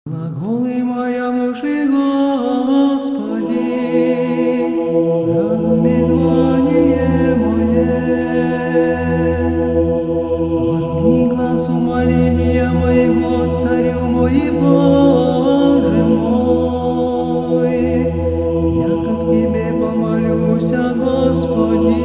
Глаголы моя внуши, Господи, разуми звание мое. Возьми глаз умоления моего, царю мой и Боже мой. Я как тебе помолюся, Господи.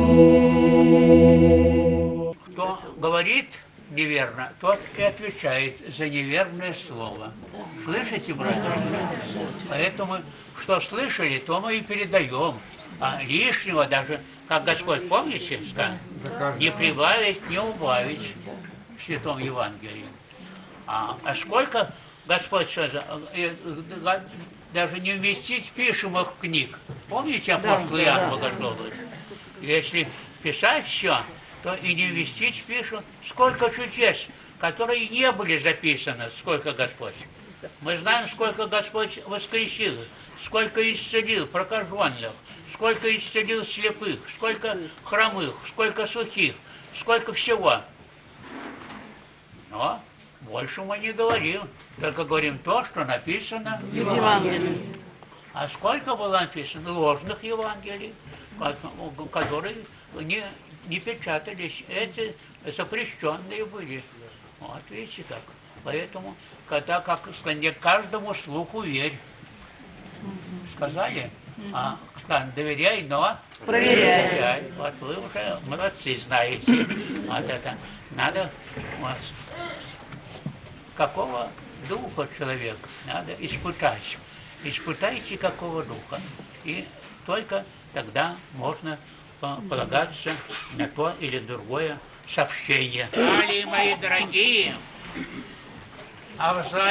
Кто говорит неверно, тот и отвечает за неверное слово. Слышите, братья? Поэтому, что слышали, то мы и передаем. А лишнего даже, как Господь, помните, сказал, не прибавить, не убавить в Святом Евангелии. А сколько Господь сказал, даже не вместить пишемых книг. Помните апостол Иоанн Богословович? Если писать все, то и не вместить пишут. Сколько чудес, которые не были записаны, сколько Господь. Мы знаем, сколько Господь воскресил, сколько исцелил прокаженных, сколько исцелил слепых, сколько хромых, сколько сухих, сколько всего. Но больше мы не говорим, только говорим то, что написано в Евангелии. А сколько было написано ложных Евангелий, которые не печатались, эти запрещенные были. Вот видите как. Поэтому, когда, как сказать, не каждому слуху верь. Сказали? Доверяй, но проверяй. Вот вы уже молодцы, знаете. Вот это. Надо вот, какого духа человек надо испытать. Испытайте, какого духа. И только тогда можно полагаться на то или другое сообщение. Далее, мои дорогие, о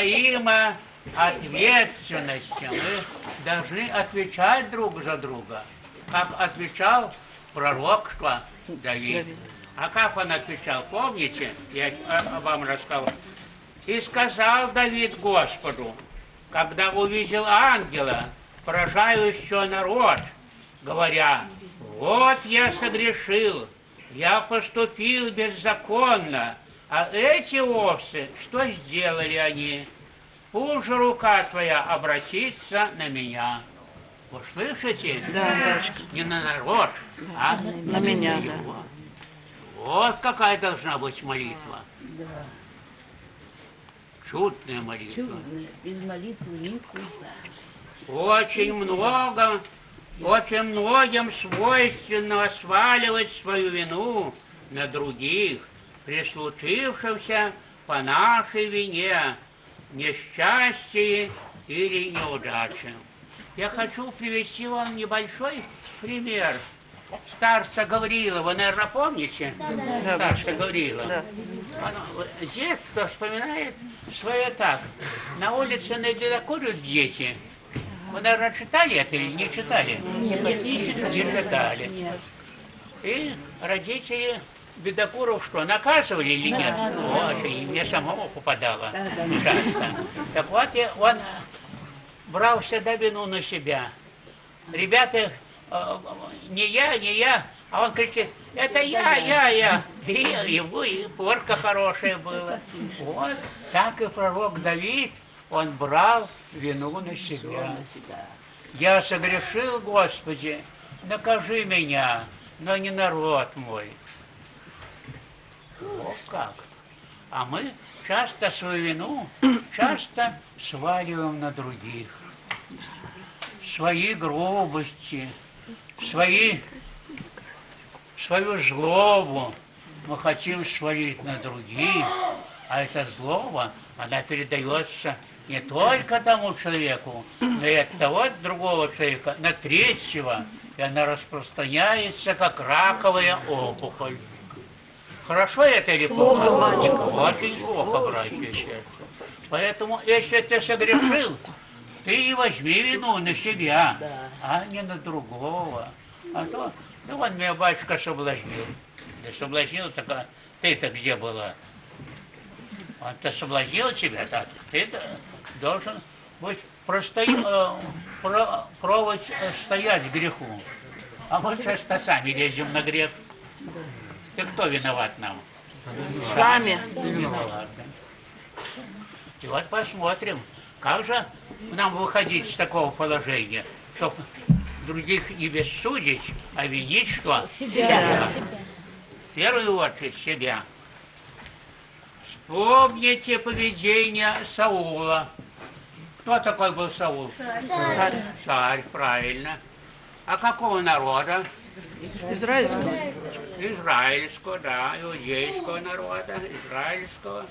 взаимоответственности мы должны отвечать друг за друга, как отвечал пророк Давид. А как он отвечал, помните, я вам рассказал. И сказал Давид Господу, когда увидел ангела, поражающего народ, говоря: вот я согрешил, я поступил беззаконно, а эти овцы, что сделали они? Пусть же рука твоя обратится на меня. Вы слышите? Да, батюшка. Не на народ, а на меня. Да. Вот какая должна быть молитва. Да. Чудная молитва. Чудная. Без молитвы никуда. Очень многим свойственно сваливать свою вину на других, при случившемся по нашей вине, несчастье или неудаче. Я хочу привести вам небольшой пример. Старца Гаврилова, наверное, помните? Да. Старца Гаврилова. Да. Детство вспоминает свое так. На улице курят дети. Вы, наверное, читали это или не читали? Нет, не читали. Нет. И родители бедокуров что, наказывали или нет? Вот, и мне самому попадало часто. Так вот, он брал всегда вину на себя. Ребята, не я, а он кричит: это я. И порка хорошая была. Вот, так и пророк Давид, он брал вину на себя. Я согрешил, Господи, накажи меня, но не народ мой. Вот как. А мы часто свою вину сваливаем на других. Свои грубости, свою злобу мы хотим свалить на других, а эта злоба, она передается не только тому человеку, но и от того другого человека на третьего, и она распространяется, как раковая опухоль. Хорошо это или плохо? Очень плохо, братья. Поэтому, если ты согрешил, ты и возьми вину на себя, а не на другого. А то, он меня батюшка соблазнил. Да соблазнил, так ты-то где была? Он-то соблазнил тебя, так ты должен быть стоять греху. А мы часто сами лезем на грех. Ты кто виноват нам? Сами. Виноваты. И вот посмотрим, Как же нам выходить с такого положения, чтобы других не бессудить, а винить что? Себя. В первую очередь себя. Вспомните поведение Саула. Кто такой был Саул? Царь. Царь, правильно. А какого народа? Израильского. Израильского, да, иудейского народа, израильского.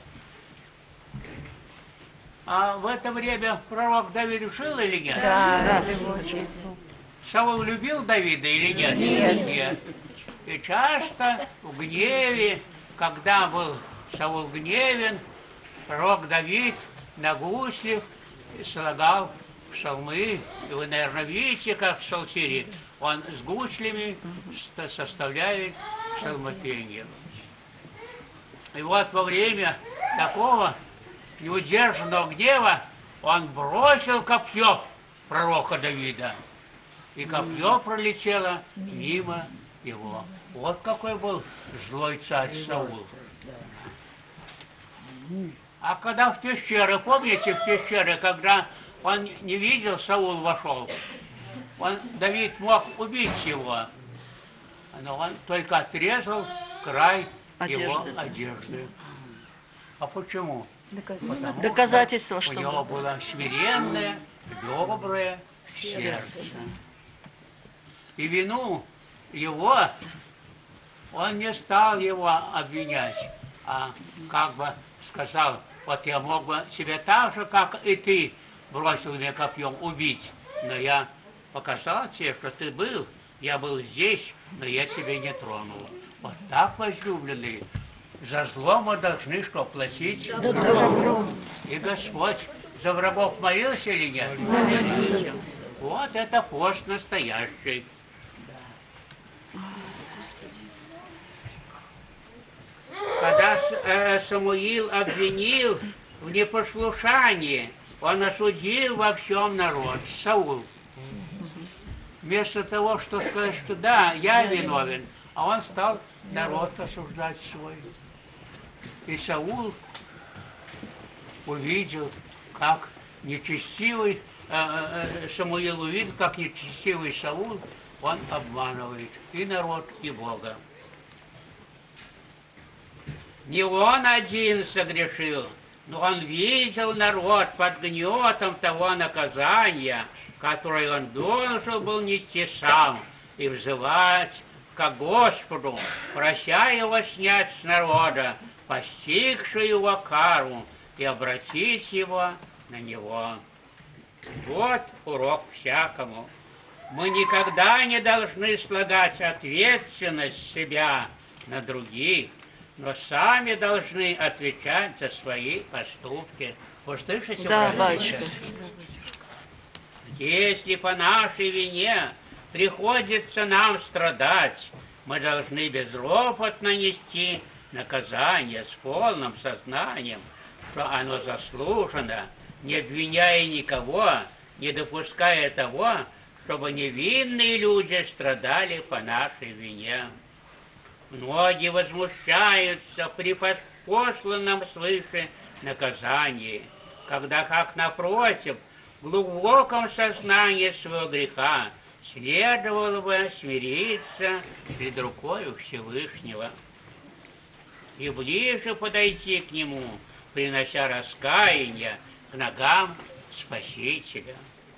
А в это время пророк Давид жил или нет? Да. Саул любил Давида или нет? Нет. И часто в гневе, когда был Саул гневен, пророк Давид на гуслях слагал псалмы. И вы, наверное, видите, как в псалтире он с гуслями составляет псалмопение. И вот во время такого неудержанного гнева он бросил копье пророка Давида. И копье пролетело мимо его. Вот какой был злой царь Саул. А когда в пещеры, помните, в пещеры, когда он не видел, Саул вошел, Давид мог убить его, но он только отрезал край его одежды. А почему? Потому Доказательство, что что у него было смиренное, доброе сердце. И вину его, он не стал его обвинять, а как бы сказал: вот я мог бы тебя так же, как и ты, бросил меня копьем, убить, но я показал тебе, что ты был, я был здесь, но я тебя не тронул. Вот так, возлюбленные, за зло мы должны что, платить? Добром. И Господь за врагов молился или нет? Молился. Вот это пост настоящий. Когда Самуил обвинил в непослушании, он осудил во всем народ, Саул. Вместо того, что сказать, что да, я виновен, а он стал народ осуждать свой. И Саул увидел, как нечестивый, Самуил увидел, как нечестивый Саул, он обманывает и народ, и Бога. Не он один согрешил, но он видел народ под гнетом того наказания, которое он должен был нести сам, и взывать к Господу, прося его снять с народа постигшую его кару и обратить его на него. Вот урок всякому. Мы никогда не должны слагать ответственность себя на других, но сами должны отвечать за свои поступки. Вы слышите, Да, братья? батюшка. Если по нашей вине приходится нам страдать, мы должны безропотно нести наказание с полным сознанием, что оно заслужено, не обвиняя никого, не допуская того, чтобы невинные люди страдали по нашей вине. Многие возмущаются при посланном свыше наказании, когда, как напротив, в глубоком сознании своего греха следовало бы смириться пред рукою Всевышнего и ближе подойти к Нему, принося раскаяние к ногам Спасителя.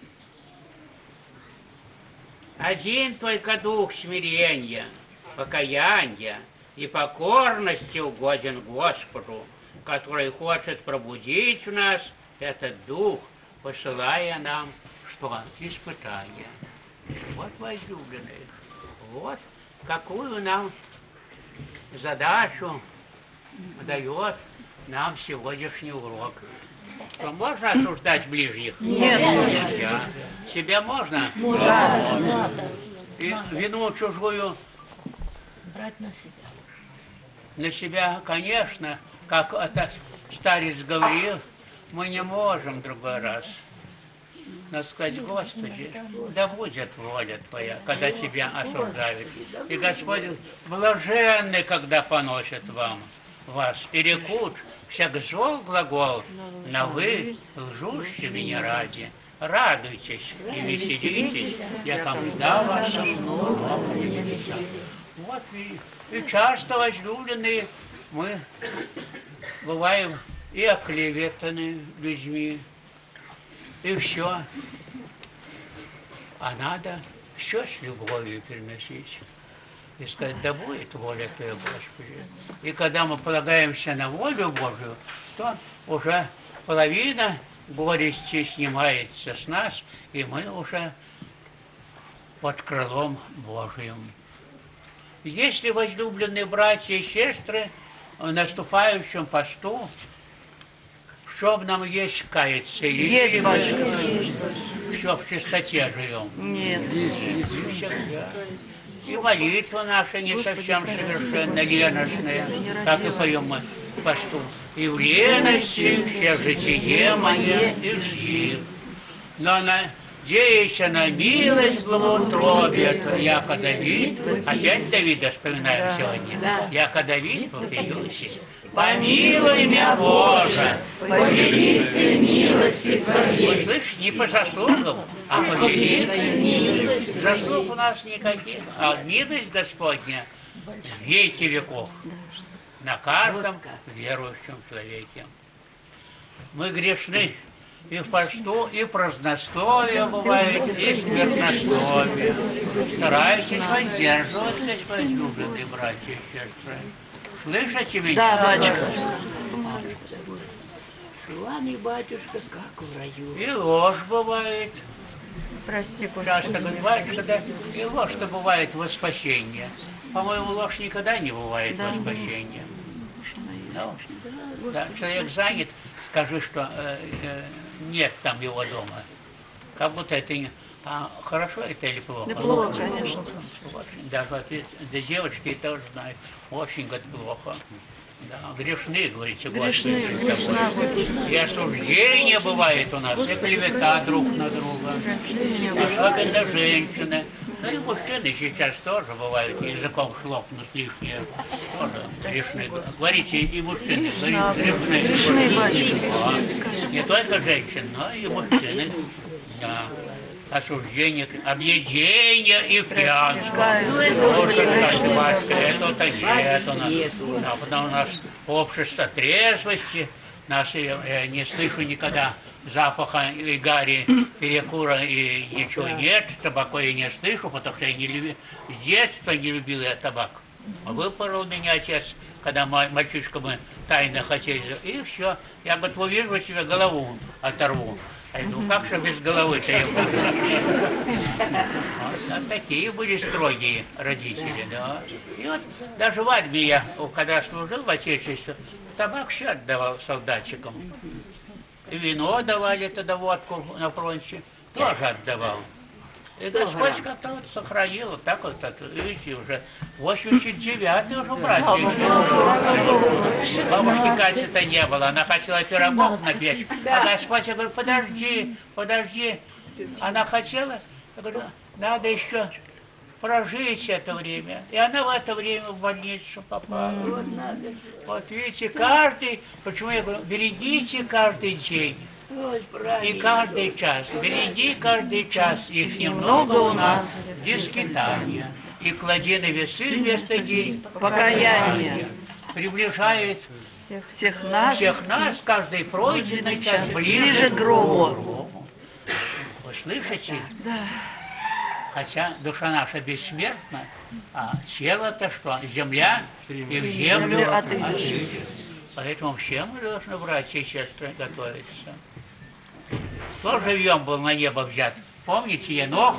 Один только дух смирения, покаяния и покорности угоден Господу, который хочет пробудить в нас этот дух, посылая нам что? Испытания. Вот, возлюбленные, вот какую нам задачу дает нам сегодняшний урок. Что можно осуждать ближних? Нет. Нельзя. Себя можно? Можно. И вину чужую Брать на себя. на себя, конечно, как это старец говорил, мы не можем в другой раз. Но сказать: Господи, да будет воля Твоя, когда Тебя осуждают. И Господь блаженный, когда поносят вас, и рекут: всяк зол глагол, на вы лжущими не ради. Радуйтесь и веселитесь, я когда вашем новом небеса. Вот и часто возлюбленные мы бываем и оклеветаны людьми, и все. А надо все с любовью переносить. И сказать, да будет воля Твоя, Господи. И когда мы полагаемся на волю Божию, то уже половина горести снимается с нас, и мы уже под крылом Божьим. Если, возлюбленные братья и сестры, в наступающем посту, чтоб нам есть каяться, Есть, батюшка. все в чистоте живем. Нет. И всегда. И молитва наша не совсем совершенно леностная, как и поем мы в посту. И в лености все житие мое и жди. Но надеясь на милость благоутробия, яко Давид, опять Давида вспоминаем сегодня, яко Давид вопиющий. Помилуй меня, Боже, по великой милости Твоей. Вы слышите, не по заслугам, а по великой милости. Заслуг у нас никаких, а милость Господня в веки веков на каждом верующем человеке. Мы грешны и в посту, и празднословие бывает, и сквернословие. Старайтесь воздерживаться, возлюбленные братья и сестры. Слышите меня? Да, батюшка. С вами, батюшка, как в раю. И ложь бывает. Прости, Господи. Часто говорят, батюшка, да, и ложь-то бывает во спасение. По-моему, ложь никогда не бывает во спасение. Ну, да, человек занят, скажи, что нет там его дома. Как будто это не... А хорошо это или плохо? Да плохо, конечно. Очень, даже да, девочки тоже знают. Очень говорит, плохо. Да, грешны, говорите, Грешны, Господи, грешна, собой. И осуждение бывает у нас, и клевета друг на друга. Особенно женщины. Ну и мужчины сейчас тоже бывают, языком шлопнут лишнее. Тоже грешны. Говорите, и мужчины, грешны. Не только женщины, но и мужчины. Да. Осуждение, объедение и пьянство. Вот что сказать, батюшка, этого-то нет у нас. А потому у нас общество трезвости, нас не слышу никогда запаха и гари, перекура и ничего нет, табаку я не слышу, потому что я не любил, с детства не любил я табак. Выпорол меня отец, когда мальчишка мы тайно хотели, и все. Я, говорит, увижу себе голову оторву. А я думаю, как же без головы-то я буду? Вот, такие были строгие родители, да. И вот даже в армии я, когда служил в Отечестве, табак все отдавал солдатчикам. И вино давали тогда, водку на фронте, тоже отдавал. И Господь как-то вот сохранил, вот так вот, видите, уже 89-й уже братья. Бабушки Кати-то не было, она хотела пирогов напечь. А Господь, я говорю, подожди. Она хотела, я говорю, надо еще прожить это время. И она в это время в больницу попала. Вот видите, почему я говорю, берегите каждый день. И каждый час, береги каждый час, их немного у нас, дискитания. И клади на весы вместо гирь покаяние. Приближает Всех нас каждый пройденный час ближе к гробу. Вы слышите? Да. Хотя душа наша бессмертна, а тело-то что? Земля и в землю отыдет. Поэтому все мы должны, братья и сестры, готовиться. Кто живьем был на небо взят? Помните, Енох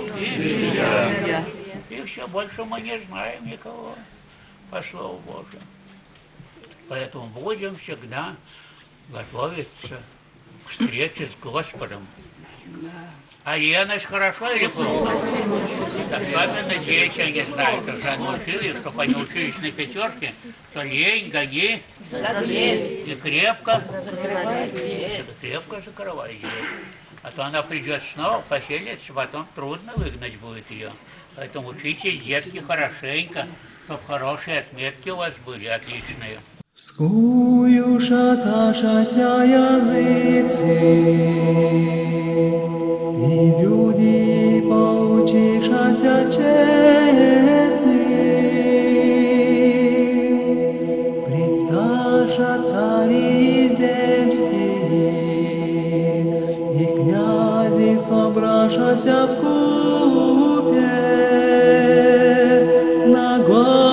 и все, больше мы не знаем никого, по Слову Божьему. Поэтому будем всегда готовиться к встрече с Господом. А леность хорошо или плохо? Особенно дети, я не знаю, как же научились, чтобы они учились на пятерке, что лень, гони и крепко закрывай дверь. А то она придет снова, поселится, потом трудно выгнать будет ее. Поэтому учите, детки, хорошенько, чтобы хорошие отметки у вас были, отличные. Вскую шаташася языцы, и люди поучишася четны. Предсташа цари земские, и князи собрашася в купе на